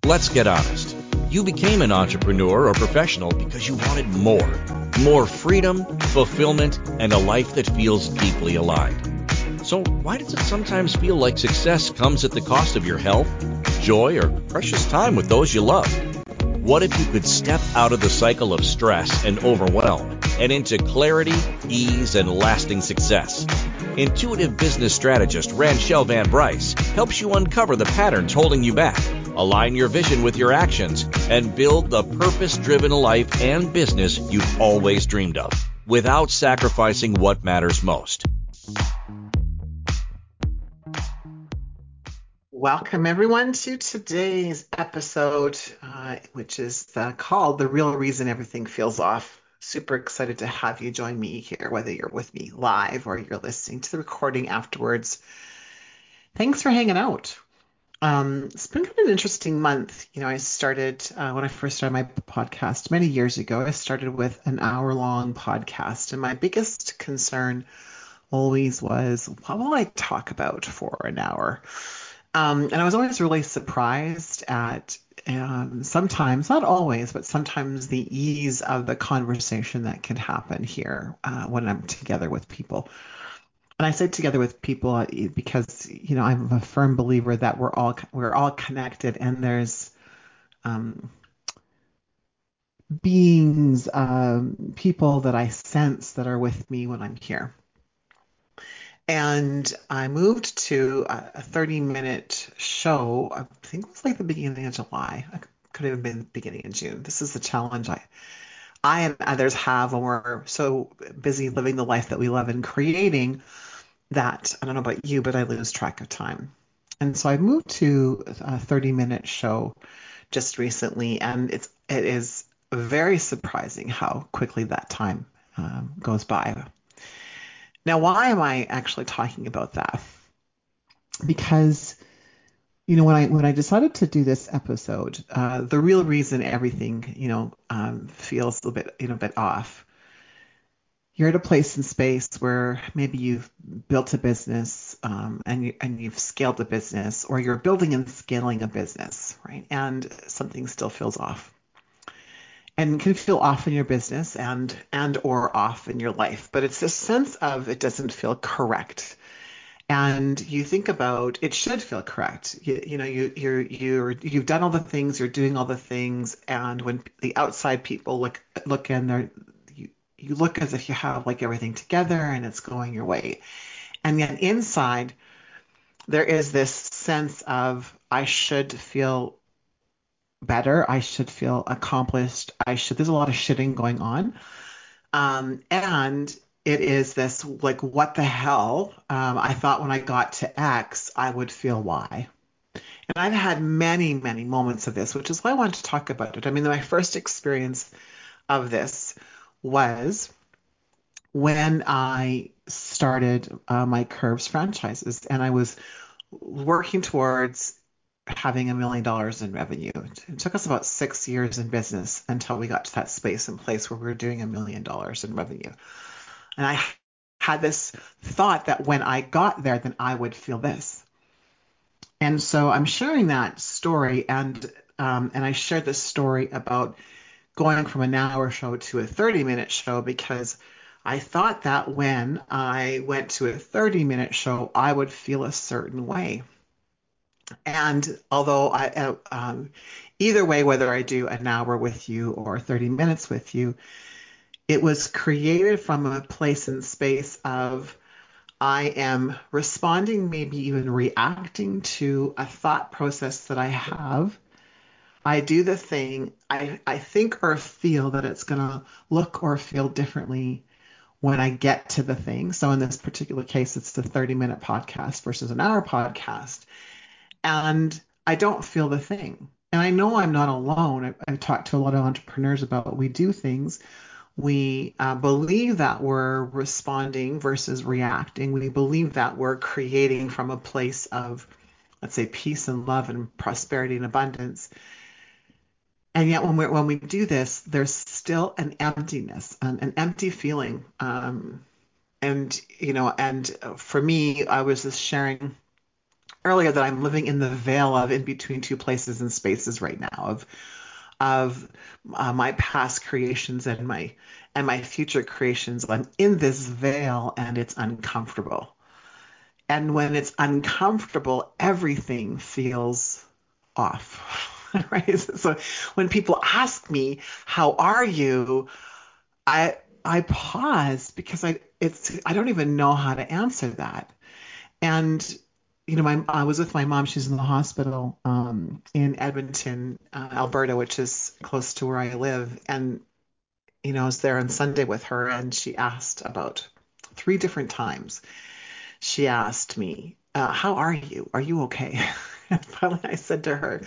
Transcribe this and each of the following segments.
Let's get honest. You became an entrepreneur or professional because you wanted more. More freedom, fulfillment, and a life that feels deeply aligned. So why does it sometimes feel like success comes at the cost of your health, joy, or precious time with those you love? What if you could step out of the cycle of stress and overwhelm and into clarity, ease, and lasting success? Intuitive business strategist Ranchelle Van Bryce helps you uncover the patterns holding you back, align your vision with your actions, and build the purpose-driven life and business you've always dreamed of, without sacrificing what matters most. Welcome, everyone, to today's episode, which is called The Real Reason Everything Feels Off. Super excited to have you join me here, whether you're with me live or you're listening to the recording afterwards. Thanks for hanging out. It's been kind of an interesting month. I started, when I first started my podcast many years ago, I started with an hour-long podcast. And my biggest concern always was, what will I talk about for an hour? And I was always really surprised at sometimes, not always, but sometimes the ease of the conversation that can happen here when I'm together with people. And I say together with people because, I'm a firm believer that we're all connected, and there's beings, people that I sense that are with me when I'm here. And I moved to a 30-minute show. I think it was like the beginning of July. It could have been the beginning of June. This is the challenge I and others have when we're so busy living the life that we love and creating that, I don't know about you, but I lose track of time. And so I moved to a 30-minute show just recently, and it is very surprising how quickly that time goes by. Now, why am I actually talking about that? Because, when I decided to do this episode, the real reason everything, feels a bit off. You're at a place in space where maybe you've built a business, and you've scaled a business, or you're building and scaling a business, right? And something still feels off. And can feel off in your business and or off in your life, but it's this sense of it doesn't feel correct, and you think about it should feel correct. You've done all the things, you're doing all the things, and when the outside people look in there, you look as if you have like everything together and it's going your way, and yet inside there is this sense of I should feel better. I should feel accomplished. There's a lot of shitting going on. And it is this, like, what the hell? I thought when I got to X, I would feel Y. And I've had many, many moments of this, which is why I wanted to talk about it. I mean, my first experience of this was when I started my Curves franchises, and I was working towards having $1 million in revenue. It took us about 6 years in business until we got to that space and place where we were doing $1 million in revenue. And I had this thought that when I got there, then I would feel this. And so I'm sharing that story, and I shared this story about going from an hour show to a 30-minute show because I thought that when I went to a 30-minute show, I would feel a certain way. And although either way, whether I do an hour with you or 30 minutes with you, it was created from a place and space of I am responding, maybe even reacting to a thought process that I have. I do the thing, I think or feel that it's going to look or feel differently when I get to the thing. So in this particular case, it's the 30-minute podcast versus an hour podcast. And I don't feel the thing. And I know I'm not alone. I've talked to a lot of entrepreneurs about we do things. We believe that we're responding versus reacting. We believe that we're creating from a place of, let's say, peace and love and prosperity and abundance. And yet when we do this, there's still an emptiness, an empty feeling. And for me, I was just sharing earlier that I'm living in the veil of in between two places and spaces right now of my past creations and my future creations. I'm in this veil and it's uncomfortable. And when it's uncomfortable, everything feels off. Right? So when people ask me, "How are you?" I pause because I don't even know how to answer that. And I was with my mom. She's in the hospital in Edmonton, Alberta, which is close to where I live. And I was there on Sunday with her, and she asked about three different times. She asked me, "How are you? Are you okay?" And finally, I said to her,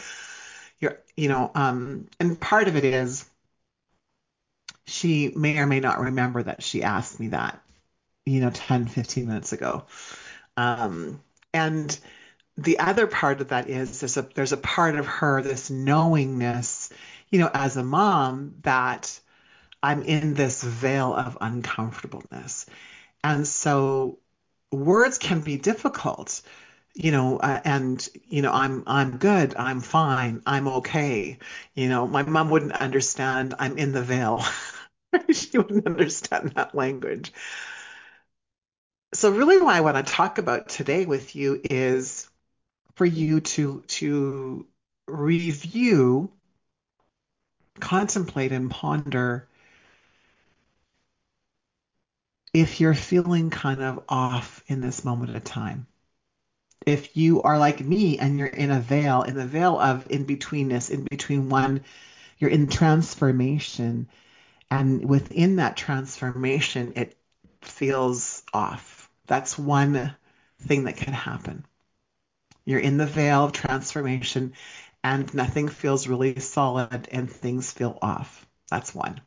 and part of it is she may or may not remember that she asked me that, 10, 15 minutes ago. Um, and the other part of that is there's a part of her, this knowingness, as a mom, that I'm in this veil of uncomfortableness. And so words can be difficult, and I'm good, I'm fine, I'm okay. My mom wouldn't understand I'm in the veil. She wouldn't understand that language. So really what I want to talk about today with you is for you to review, contemplate, and ponder if you're feeling kind of off in this moment of time. If you are like me and you're in a veil, in the veil of in betweenness, in between one, you're in transformation, and within that transformation, it feels off. That's one thing that can happen. You're in the veil of transformation and nothing feels really solid and things feel off. That's one.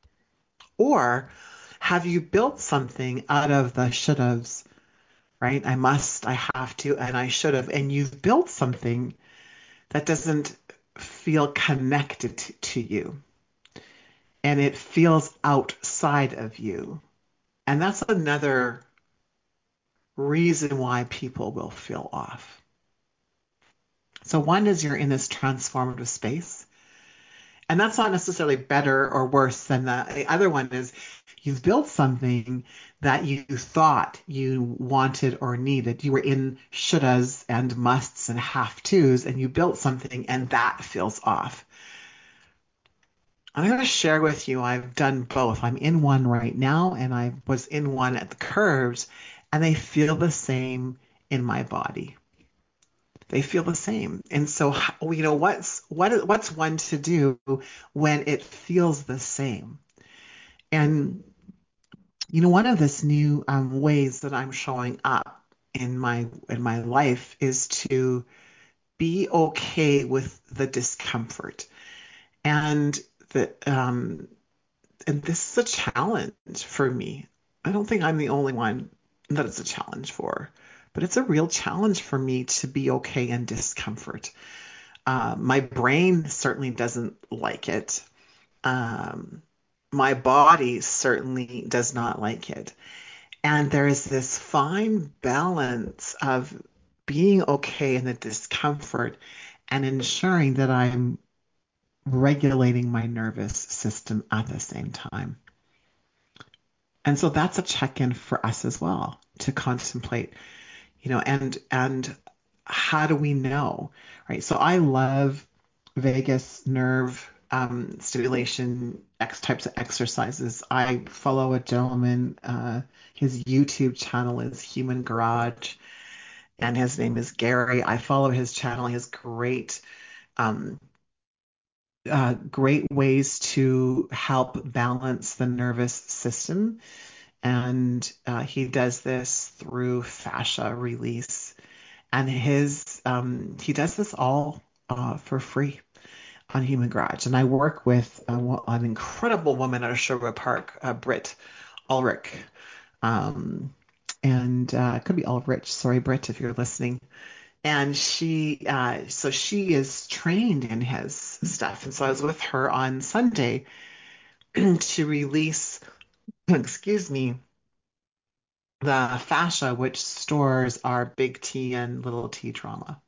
Or have you built something out of the should haves, right? I must, I have to, and I should have. And you've built something that doesn't feel connected to you and it feels outside of you. And that's another reason why people will feel off. So, one is you're in this transformative space. And that's not necessarily better or worse than the other one is you've built something that you thought you wanted or needed. You were in shouldas and musts and have tos, and you built something and that feels off. I'm going to share with you, I've done both. I'm in one right now, and I was in one at the curves, and they feel the same in my body. They feel the same. And so, what's one to do when it feels the same? And one of this new ways that I'm showing up in my life is to be okay with the discomfort. And the and this is a challenge for me. I don't think I'm the only one that it's a challenge for, but it's a real challenge for me to be okay in discomfort. My brain certainly doesn't like it. Um, my body certainly does not like it. And there is this fine balance of being okay in the discomfort and ensuring that I'm regulating my nervous system at the same time. And so that's a check-in for us as well to contemplate, and how do we know, right? So I love vagus nerve stimulation X types of exercises. I follow a gentleman, his YouTube channel is Human Garage, and his name is Gary. I follow his channel. He has um, great ways to help balance the nervous system. And he does this through fascia release. And he does this all for free on Human Garage. And I work with an incredible woman out of Sherwood Park, Britt Ulrich. Um, and it could be Ulrich. Sorry, Britt, if you're listening. And so she is trained in his stuff. And so I was with her on Sunday to release, excuse me, the fascia, which stores our big T and little t trauma.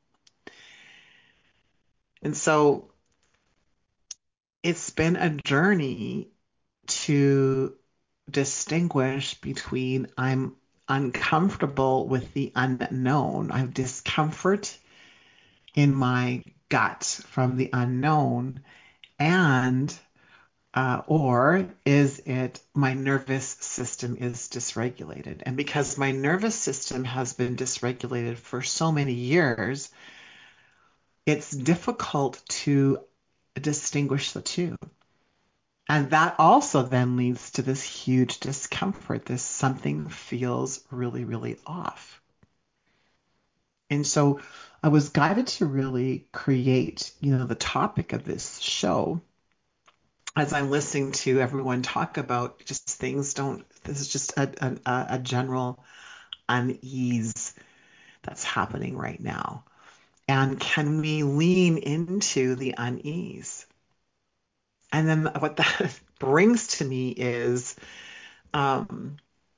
And so it's been a journey to distinguish between I'm uncomfortable with the unknown. I have discomfort in my gut from the unknown, and or is it my nervous system is dysregulated? And because my nervous system has been dysregulated for so many years, it's difficult to distinguish the two. And that also then leads to this huge discomfort. This something feels really, really off. And so I was guided to really create, the topic of this show as I'm listening to everyone talk about just things don't, this is just a general unease that's happening right now. And can we lean into the unease? And then what that brings to me is, um,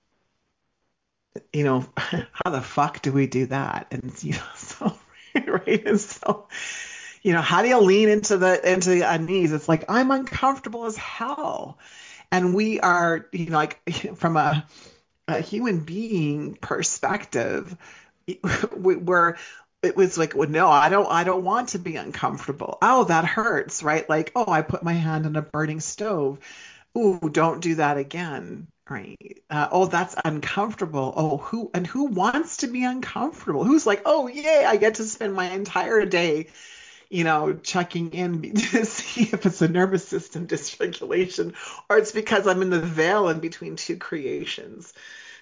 how the fuck do we do that? And so right, and so how do you lean into the unease? It's like I'm uncomfortable as hell, and we are, like from a human being perspective, we're it was like, well, no, I don't want to be uncomfortable. Oh, that hurts, right? Like, oh, I put my hand on a burning stove. Ooh, don't do that again. Right. Oh, that's uncomfortable. Oh, who wants to be uncomfortable? Who's like, oh, yay, I get to spend my entire day, checking in to see if it's a nervous system dysregulation or it's because I'm in the veil in between two creations,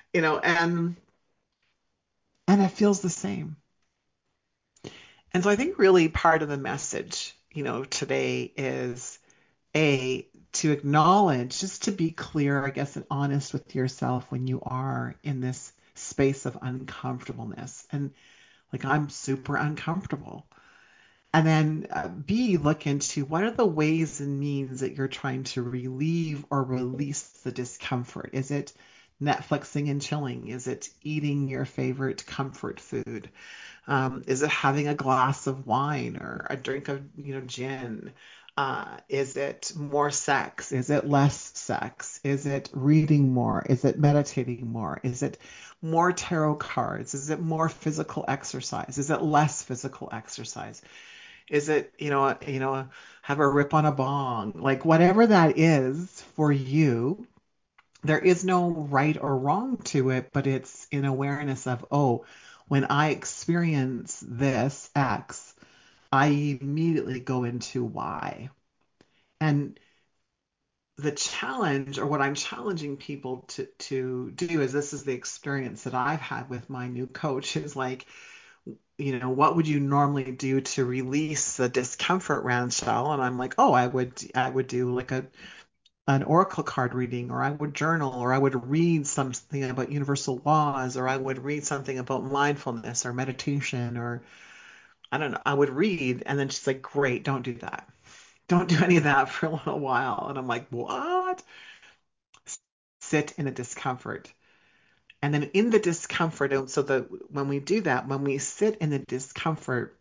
and it feels the same. And so I think really part of the message, today is A, to acknowledge, just to be clear, I guess, and honest with yourself when you are in this space of uncomfortableness. And like, I'm super uncomfortable. And then B, look into what are the ways and means that you're trying to relieve or release the discomfort? Is it Netflixing and chilling? Is it eating your favorite comfort food? Is it having a glass of wine or a drink of, gin? Is it more sex? Is it less sex? Is it reading more? Is it meditating more? Is it more tarot cards? Is it more physical exercise? Is it less physical exercise? Is it, have a rip on a bong? Like whatever that is for you, there is no right or wrong to it, but it's in awareness of, oh, when I experience this X, I immediately go into Y. And the challenge, or what I'm challenging people to do, is this is the experience that I've had with my new coach, is like, what would you normally do to release the discomfort, Rachel? And I'm like, oh, I would do like an oracle card reading, or I would journal, or I would read something about universal laws, or I would read something about mindfulness or meditation, or I don't know, I would read. And then she's like, great, don't do that. Don't do any of that for a little while. And I'm like, what? Sit in the discomfort. And then in the discomfort, and so when we do that, when we sit in the discomfort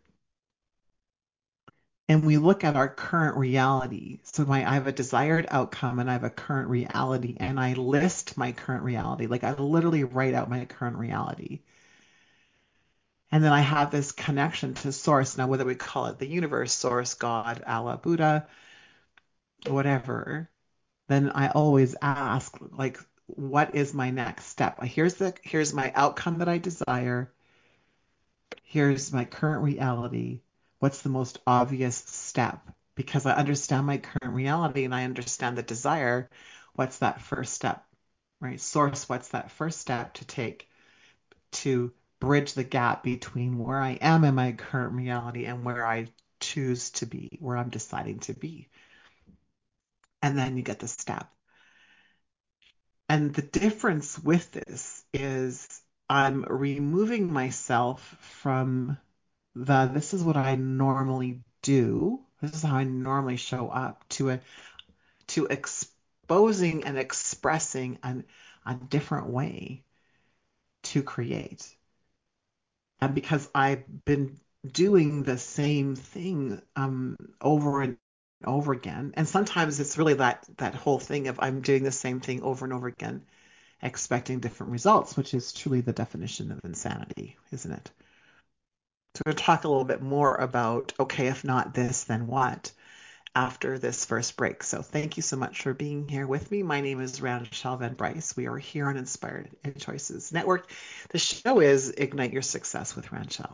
and we look at our current reality. So I have a desired outcome and I have a current reality, and I list my current reality. Like I literally write out my current reality. And then I have this connection to source. Now, whether we call it the universe, source, God, Allah, Buddha, whatever, then I always ask, like, what is my next step? Here's my outcome that I desire. Here's my current reality. What's the most obvious step? Because I understand my current reality and I understand the desire. What's that first step? Right? Source, what's that first step to take to bridge the gap between where I am in my current reality and where I choose to be, where I'm deciding to be? And then you get the step. And the difference with this is I'm removing myself from this is what I normally do. This is how I normally show up to exposing and expressing a different way. to create. And because I've been doing the same thing over and over again, and sometimes it's really that whole thing of I'm doing the same thing over and over again, expecting different results, which is truly the definition of insanity, isn't it? So we're going to talk a little bit more about, okay, if not this, then what, after this first break. So thank you so much for being here with me. My name is Rachel Van Bryce. We are here on Inspired Choices Network. The show is Ignite Your Success with Rachel.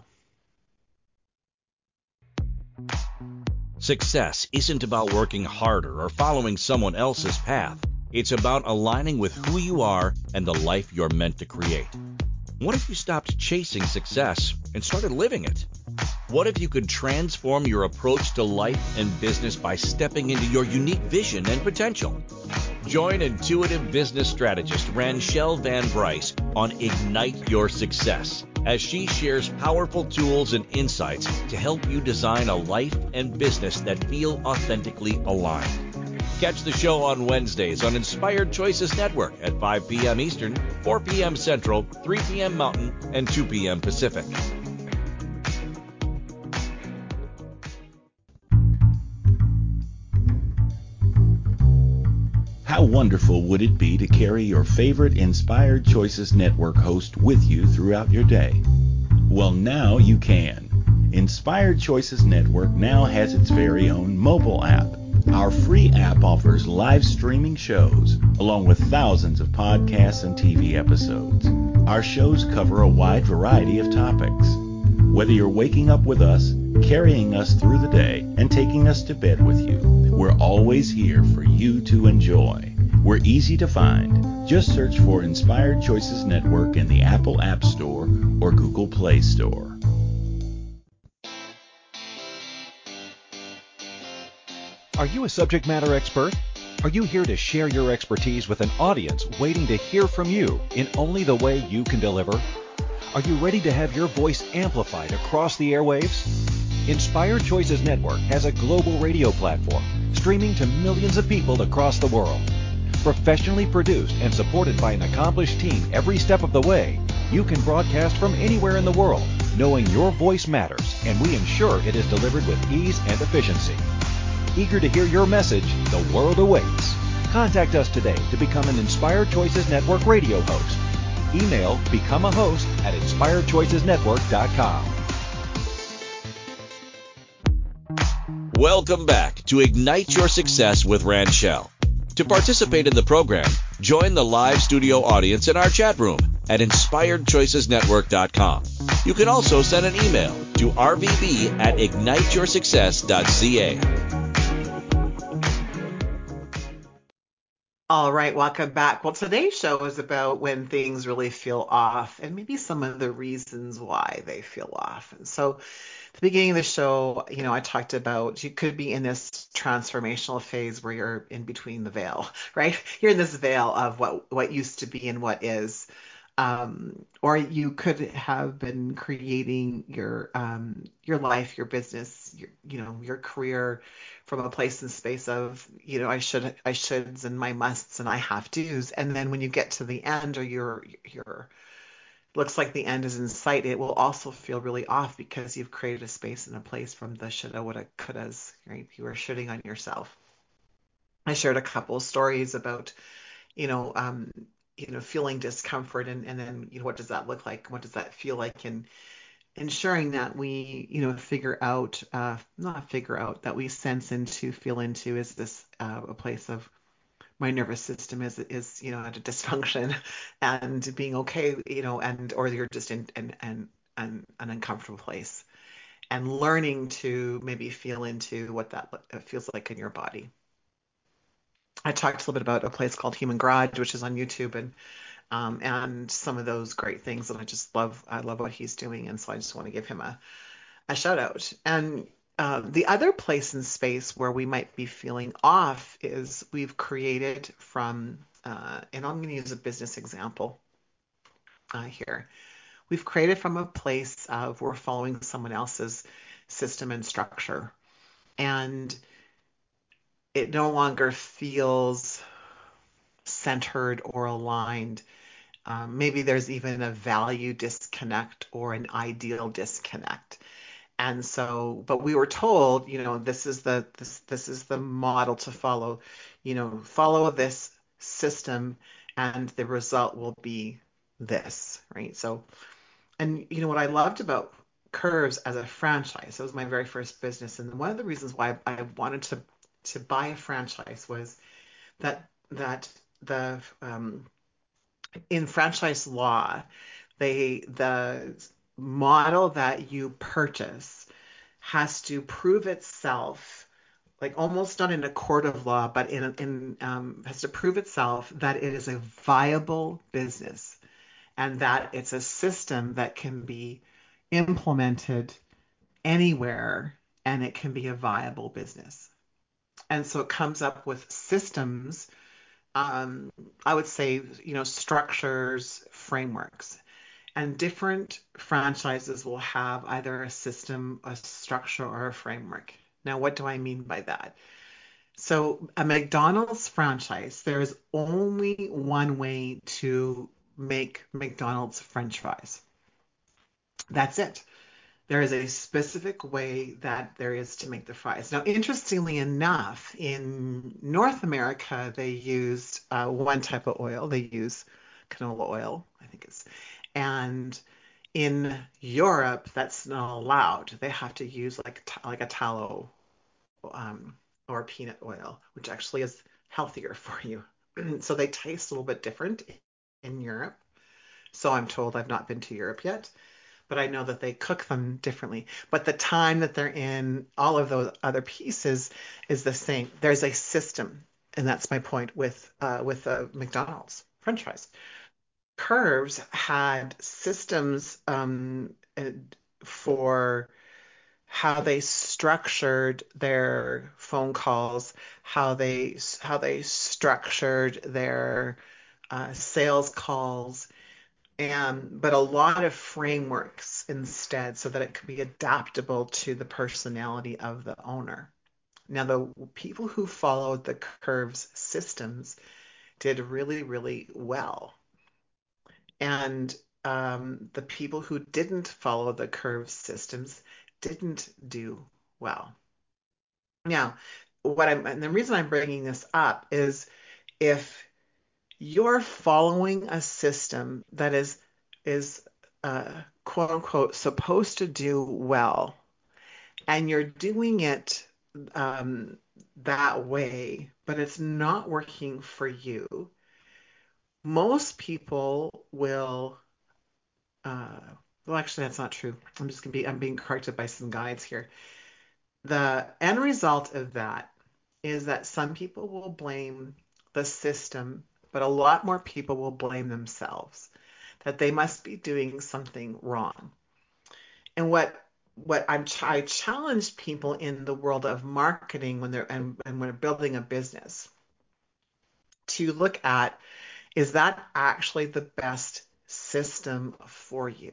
Success isn't about working harder or following someone else's path. It's about aligning with who you are and the life you're meant to create. What if you stopped chasing success and started living it? What if you could transform your approach to life and business by stepping into your unique vision and potential? Join intuitive business strategist Rachel Van Bryce on Ignite Your Success as she shares powerful tools and insights to help you design a life and business that feel authentically aligned. Catch the show on Wednesdays on Inspired Choices Network at 5 p.m. Eastern, 4 p.m. Central, 3 p.m. Mountain, and 2 p.m. Pacific. How wonderful would it be to carry your favorite Inspired Choices Network host with you throughout your day? Well, now you can. Inspired Choices Network now has its very own mobile app. Our free app offers live streaming shows, along with thousands of podcasts and TV episodes. Our shows cover a wide variety of topics. Whether you're waking up with us, carrying us through the day, and taking us to bed with you, we're always here for you to enjoy. We're easy to find. Just search for Inspired Choices Network in the Apple App Store or Google Play Store. Are you a subject matter expert? Are you here to share your expertise with an audience waiting to hear from you in only the way you can deliver? Are you ready to have your voice amplified across the airwaves? Inspired Choices Network has a global radio platform streaming to millions of people across the world. Professionally produced and supported by an accomplished team every step of the way, you can broadcast from anywhere in the world, knowing your voice matters, and we ensure it is delivered with ease and efficiency. Eager to hear your message, the world awaits. Contact us today to become an Inspired Choices Network radio host. Email becomeahost@inspiredchoicesnetwork.com. Welcome back to Ignite Your Success with Rachel. To participate in the program, join the live studio audience in our chat room at inspiredchoicesnetwork.com. You can also send an email to rvb@igniteyoursuccess.ca. All right, welcome back. Well, today's show is about when things really feel off and maybe some of the reasons why they feel off. And so, at the beginning of the show, I talked about you could be in this transformational phase where you're in between the veil, right? You're in this veil of what used to be and what is. Or you could have been creating your life, your business, your career from a place and space of I shoulds and my musts and I have tos, and then when you get to the end or your looks like the end is in sight, it will also feel really off because you've created a space and a place from the shoulda, woulda, couldas, right? You are shitting on yourself. I shared a couple of stories about you know, um, feeling discomfort and then, what does that look like? What does that feel like? And ensuring that we, figure out, not figure out, that we sense into, feel into, is this a place of my nervous system is, at a dysfunction and being okay, and, or you're just in an uncomfortable place and learning to maybe feel into what that feels like in your body. I talked a little bit about a place called Human Garage, which is on YouTube, and some of those great things. And I love what he's doing, and so I just want to give him a shout out. And the other place and space where we might be feeling off is we've created from, and I'm going to use a business example here. We've created from a place of we're following someone else's system and structure, and it no longer feels centered or aligned. Maybe there's even a value disconnect or an ideal disconnect. And so, but we were told, this is the model to follow. Follow this system, and the result will be this, right? So, and what I loved about Curves as a franchise, it was my very first business, and one of the reasons why I wanted to buy a franchise was that the in franchise law, the model that you purchase has to prove itself, like almost not in a court of law, but has to prove itself that it is a viable business and that it's a system that can be implemented anywhere and it can be a viable business. And so it comes up with systems, I would say, structures, frameworks. And different franchises will have either a system, a structure, or a framework. Now, what do I mean by that? So, a McDonald's franchise, there is only one way to make McDonald's French fries. That's it. There is a specific way that there is to make the fries. Now, interestingly enough, in North America, they used one type of oil. They use canola oil, I think it's, and in Europe, that's not allowed. They have to use like a tallow or peanut oil, which actually is healthier for you. So they taste a little bit different in Europe. So I'm told. I've not been to Europe yet, but I know that they cook them differently. But the time that they're in all of those other pieces is the same. There's a system, and that's my point with McDonald's French fries. Curves had systems for how they structured their phone calls, how they structured their sales calls, and but a lot of frameworks instead, so that it could be adaptable to the personality of the owner. Now, the people who followed the Curves systems did really, really well. And the people who didn't follow the curve systems didn't do well. Now, and the reason I'm bringing this up is if you're following a system that is quote unquote supposed to do well, and you're doing it that way, but it's not working for you, most people will well, actually, that's not true. I'm being corrected by some guides here. The end result of that is that some people will blame the system, but a lot more people will blame themselves, that they must be doing something wrong. And I challenge people in the world of marketing and when they're building a business to look at, is that actually the best system for you?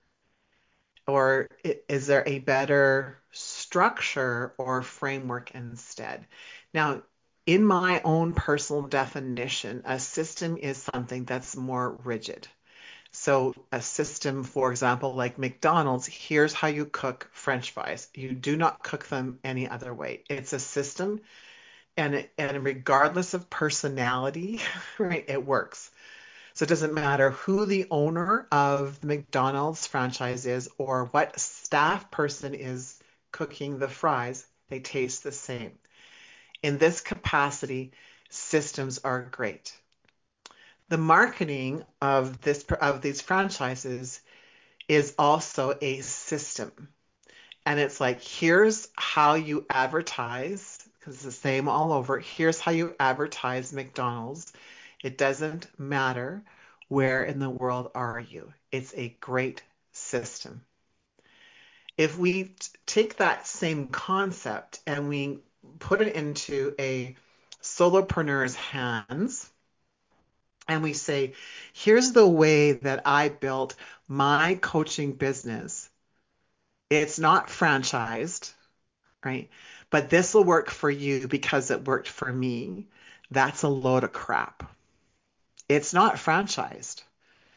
Or is there a better structure or framework instead? Now, in my own personal definition, a system is something that's more rigid. So a system, for example, like McDonald's, here's how you cook French fries. You do not cook them any other way. It's a system, and regardless of personality, right, it works. So it doesn't matter who the owner of the McDonald's franchise is or what staff person is cooking the fries, they taste the same. In this capacity, systems are great. The marketing of these franchises is also a system. And it's like, here's how you advertise, because it's the same all over. Here's how you advertise McDonald's. It doesn't matter where in the world are you. It's a great system. If we take that same concept and we put it into a solopreneur's hands, and we say, here's the way that I built my coaching business. It's not franchised, right? But this will work for you because it worked for me. That's a load of crap. It's not franchised.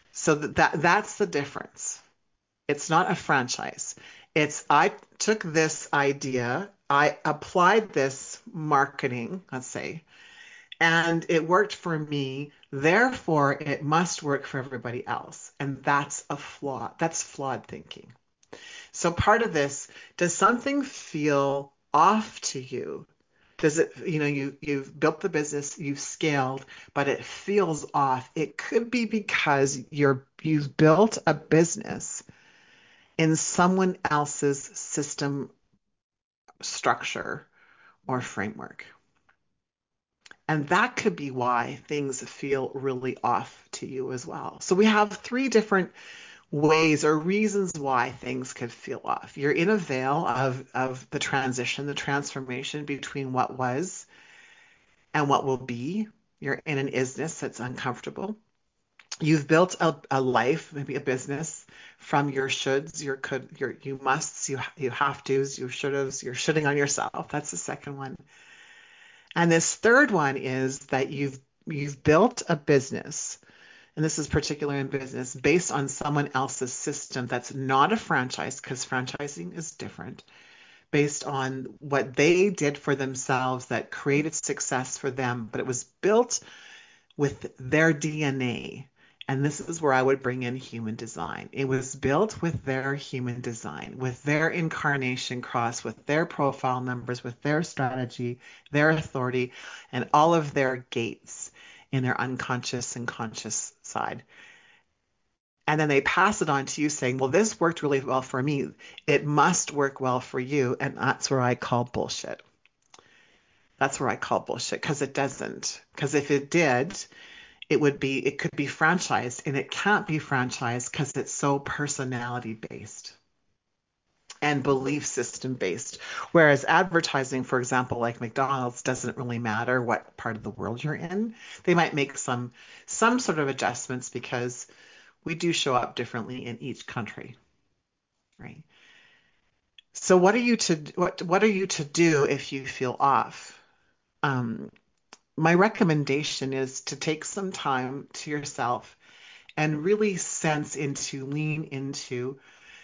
So that's the difference. It's not a franchise. It's I took this idea, I applied this marketing, let's say, and it worked for me. Therefore, it must work for everybody else. And that's a flaw. That's flawed thinking. So part of this, does something feel off to you? Does it, you've built the business, you've scaled, but it feels off. It could be because you've built a business in someone else's system, structure, or framework. And that could be why things feel really off to you as well. So we have 3 different ways or reasons why things could feel off. You're in a veil of the transition, the transformation between what was and what will be. You're in an isness that's uncomfortable. You've built a life, maybe a business, from your shoulds, your could, your you musts, you have tos, your shouldas, you're shitting on yourself. That's the second one. And this third one is that you've built a business, and this is particular in business, based on someone else's system that's not a franchise, because franchising is different, based on what they did for themselves that created success for them, but it was built with their DNA. And this is where I would bring in human design. It was built with their human design, with their incarnation cross, with their profile numbers, with their strategy, their authority, and all of their gates in their unconscious and conscious side. And then they pass it on to you saying, well, this worked really well for me. It must work well for you. And that's where I call bullshit. That's where I call bullshit, because it doesn't. Because if it did, it could be franchised, and it can't be franchised because it's so personality based and belief system based. Whereas advertising, for example, like McDonald's, doesn't really matter what part of the world you're in. They might make some sort of adjustments because we do show up differently in each country, right? So what are you to do if you feel off? My recommendation is to take some time to yourself and really lean into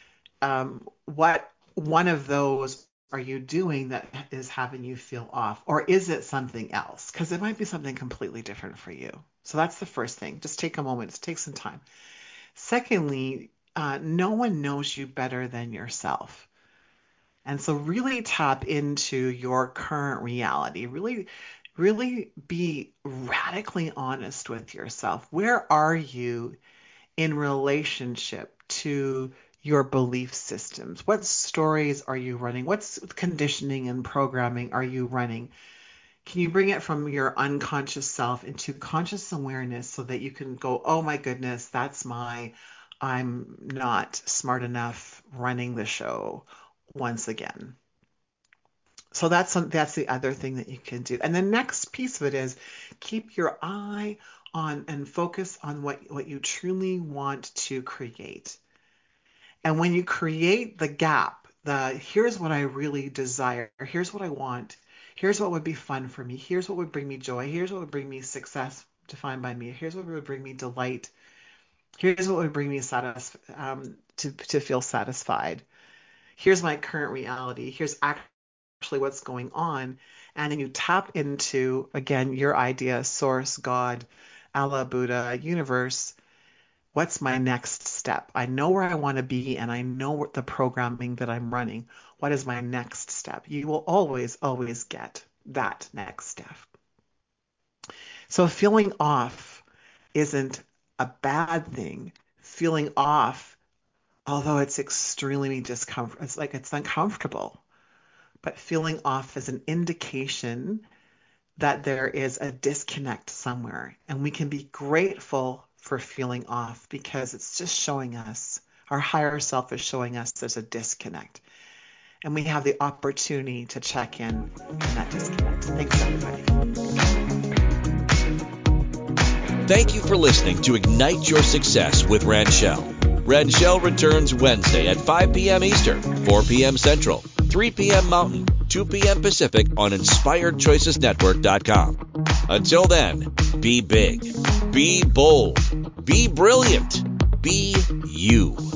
what one of those are you doing that is having you feel off, or is it something else? Because it might be something completely different for you. So that's the first thing. Just take a moment, take some time. Secondly, no one knows you better than yourself. And so really tap into your current reality. Really be radically honest with yourself. Where are you in relationship to your belief systems? What stories are you running? What's conditioning and programming are you running? Can you bring it from your unconscious self into conscious awareness so that you can go, oh my goodness, I'm not smart enough running the show once again. So that's the other thing that you can do. And the next piece of it is keep your eye on and focus on what you truly want to create. And when you create the gap, here's what I really desire, here's what I want, here's what would be fun for me, here's what would bring me joy, here's what would bring me success defined by me, here's what would bring me delight, here's what would bring me to feel satisfied, here's my current reality, here's actually what's going on. And then you tap into, again, your idea, source, God, Allah, Buddha, universe. What's my next step? I know where I want to be, and I know what the programming that I'm running. What is my next step? You will always, always get that next step. So feeling off isn't a bad thing. Feeling off, although it's extremely discomfort, it's uncomfortable. But feeling off is an indication that there is a disconnect somewhere. And we can be grateful for feeling off because it's just showing us, our higher self is showing us there's a disconnect. And we have the opportunity to check in on that disconnect. Thanks, everybody. Thank you for listening to Ignite Your Success with Ranchelle. Ranchelle returns Wednesday at 5 p.m. Eastern, 4 p.m. Central, 3 p.m. Mountain, 2 p.m. Pacific on InspiredChoicesNetwork.com. Until then, be big, be bold, be brilliant, Be you.